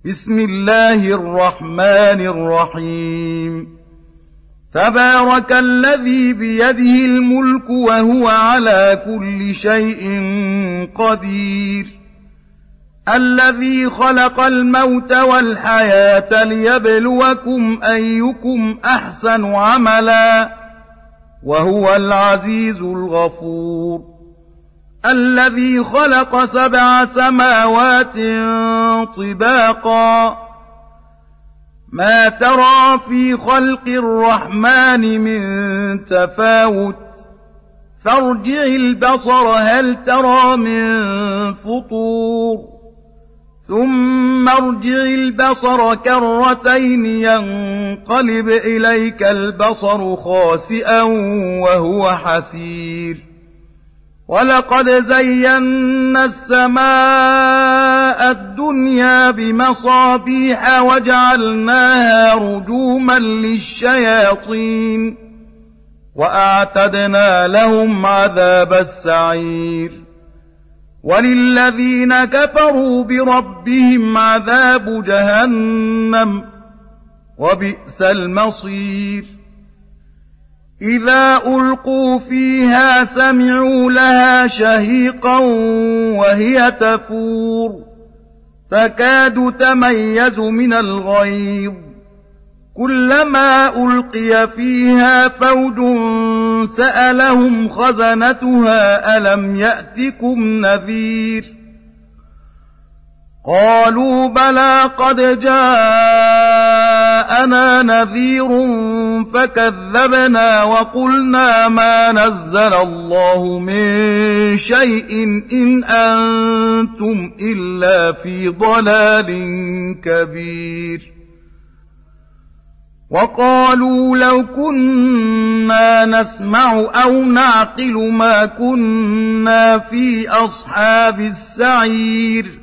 بسم الله الرحمن الرحيم تبارك الذي بيده الملك وهو على كل شيء قدير الذي خلق الموت والحياة ليبلوكم أيكم أحسن عملا وهو العزيز الغفور الذي خلق 7 سماوات طباقا ما ترى في خلق الرحمن من تفاوت فارجع البصر هل ترى من فطور ثم ارجع البصر كرتين ينقلب إليك البصر خاسئا وهو حسير ولقد زينا السماء الدنيا بمصابيح وجعلناها رجوما للشياطين وأعتدنا لهم عذاب السعير وللذين كفروا بربهم عذاب جهنم وبئس المصير إذا ألقوا فيها سمعوا لها شهيقا وهي تفور تكاد تميز من الغيظ كلما ألقي فيها فوج سألهم خزنتها ألم يأتكم نذير قالوا بلى قد جاءنا نذير فكذبنا وقلنا ما نزل الله من شيء إن أنتم إلا في ضلال كبير وقالوا لو كنا نسمع أو نعقل ما كنا في أصحاب السعير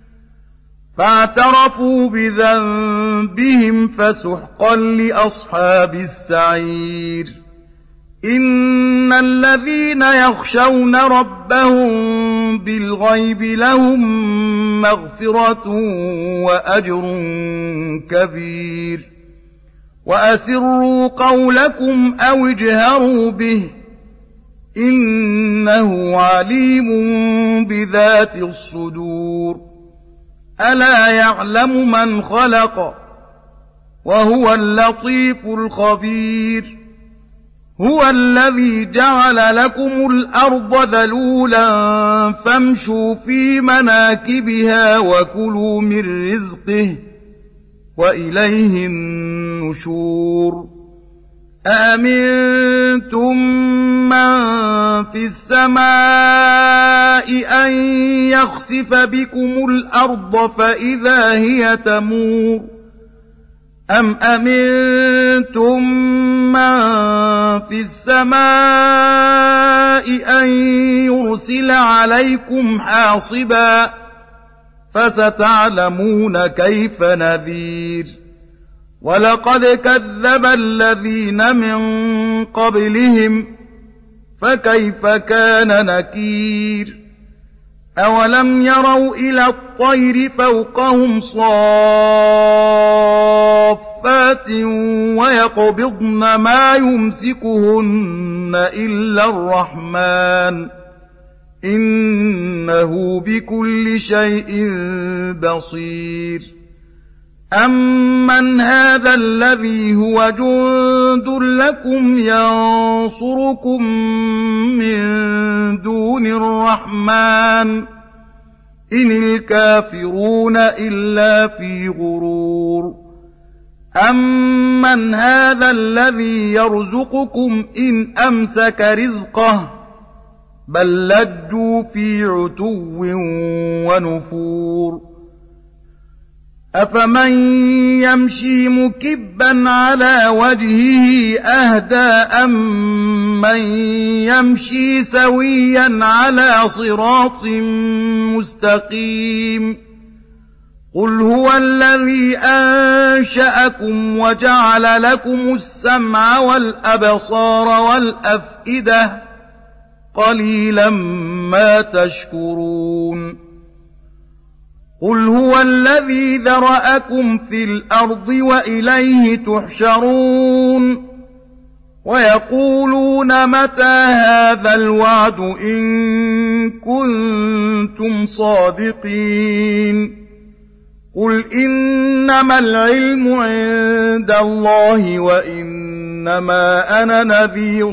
فاعترفوا بذنبهم فسحقا لأصحاب السعير إن الذين يخشون ربهم بالغيب لهم مغفرة وأجر كبير وأسروا قولكم أو اجهروا به إنه عليم بذات الصدور ألا يعلم من خلق وهو اللطيف الخبير هو الذي جعل لكم الأرض ذلولا فامشوا في مناكبها وكلوا من رزقه وإليه النشور أأمنتم من في السماء أن يخسف بكم الأرض فإذا هي تمور أم أمنتم من في السماء أن يرسل عليكم حاصبا فستعلمون كيف نذير ولقد كذب الذين من قبلهم فكيف كان نكير أولم يروا إلى الطير فوقهم صافات ويقبضن ما يمسكهن إلا الرحمن إنه بكل شيء بصير أمن هذا الذي هو جند لكم ينصركم من دون الرحمن إن الكافرون إلا في غرور أمن هذا الذي يرزقكم إن أمسك رزقه بل لجوا في عتو ونفور أفمن يمشي مكبا على وجهه أهدى أمن يمشي سويا على صراط مستقيم قل هو الذي أنشأكم وجعل لكم السمع والأبصار والأفئدة قليلا ما تشكرون قل هو الذي ذرأكم في الأرض وإليه تحشرون ويقولون متى هذا الوعد إن كنتم صادقين قل إنما العلم عند الله وإنما أنا نذير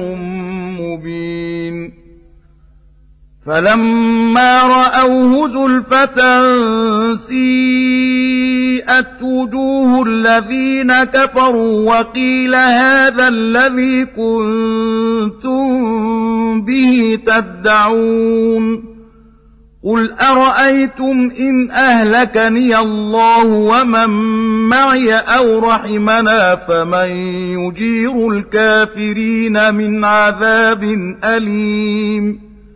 مبين فلما رأوه زلفة سيئت وجوه الذين كفروا وقيل هذا الذي كنتم به تدعون قل أرأيتم إن أهلكني الله ومن معي أو رحمنا فمن يجير الكافرين من عذاب أليم